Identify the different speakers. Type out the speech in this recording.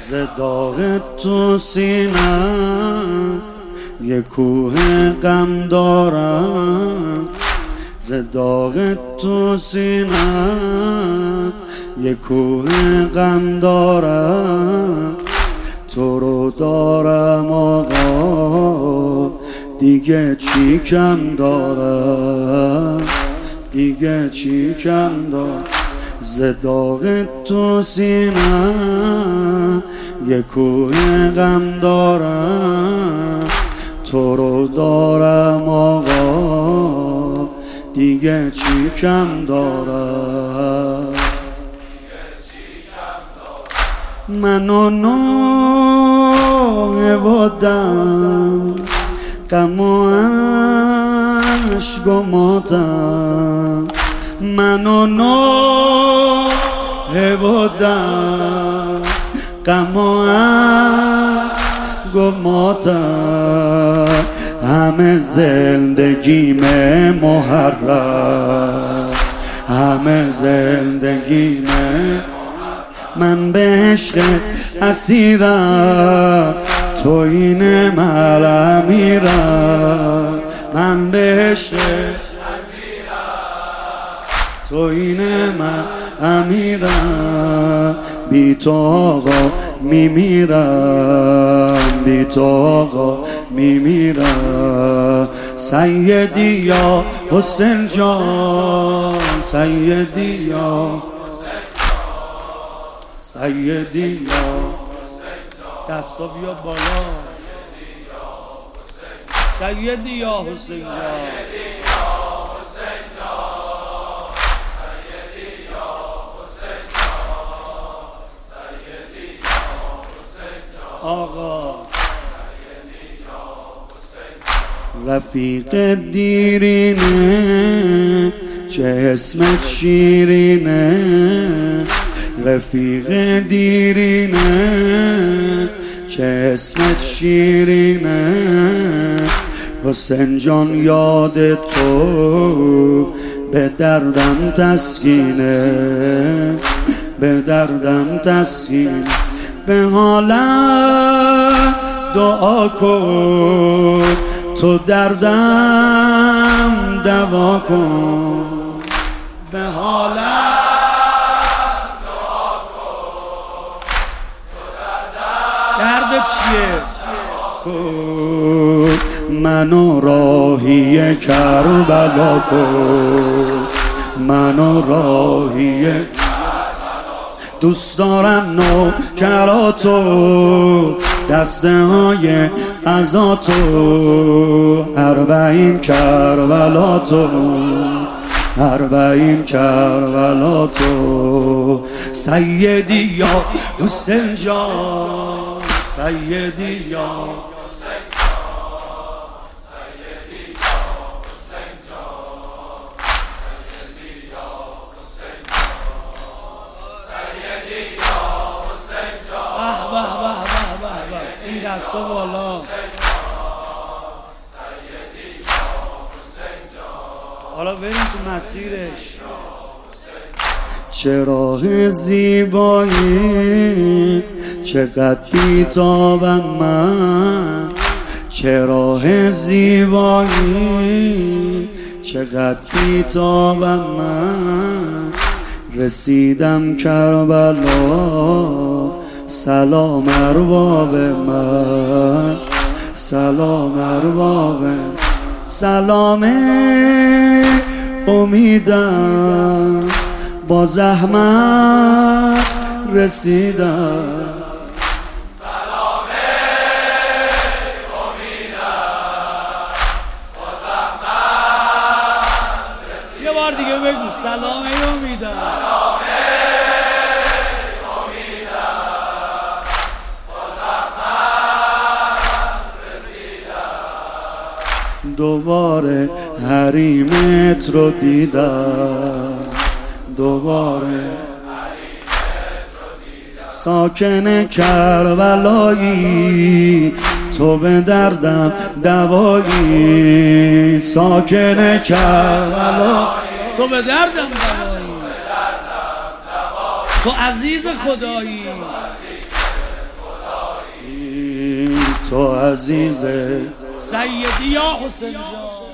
Speaker 1: ز داغ تو سینم یه کوه غم دارم، ز داغ تو سینم یه کوه غم دارم. تو رو دارم آقا دیگه چی کم دارم، دیگه چی کم دارم. ز داغ تو سینم یه کوه غم دارم. تو رو دارم آقا دیگه چی کم دارم. من و نوح بودم، غم و عشق و ماتم. من و نوح بودم، غم و عشق و ماتم. همه زندگیم محرم، همه زندگیم من به عشق اسیرم. تو این من امیرم، من به عشق تو این من امیرم. بی تو آقا میمیرم، بی تو آقا میمیرم. سیدی یا حسین جان، سیدی یا سیدی یا دستا بیا بالا. سیدی یا حسین جان، آقا رفیق دیرینه چه اسمت شیرینه. رفیق دیرینه چه اسمت شیرینه. حسین جان یاد تو به دردم تسکینه، به دردم تسکینه. به حالم دعا کن تو دردم دوا کن. به حالم دعا کن تو دردت چیه کن. منو راهی کربلا کن، منو راهی دوست دارم نوکراتو، دسته های قضاتو. اربعین کربلاتو، اربعین کربلاتو. سیدی یا حسین جان، سیدی یا این دستا بالا. حالا بریم تو مسیرش. چه راه زیبایی چقدر بی‌تابم من. چه راه زیبایی چقدر بی‌تابم من. رسیدم کربلا سلام ارباب من، سلام ارباب، سلام امیدم با زحمت رسیدم.
Speaker 2: سلام امیدم با زحمت رسیدم.
Speaker 1: یه بار دیگه بگو سلام امیدم. دوباره حریمت رو دیدم، دوباره ساکن کربلایی تو به دردم دوایی. ساکن کربلا تو به دردم دوایی. تو عزیز خدایی، تو عزیزه
Speaker 3: سیدی یا حسین جان.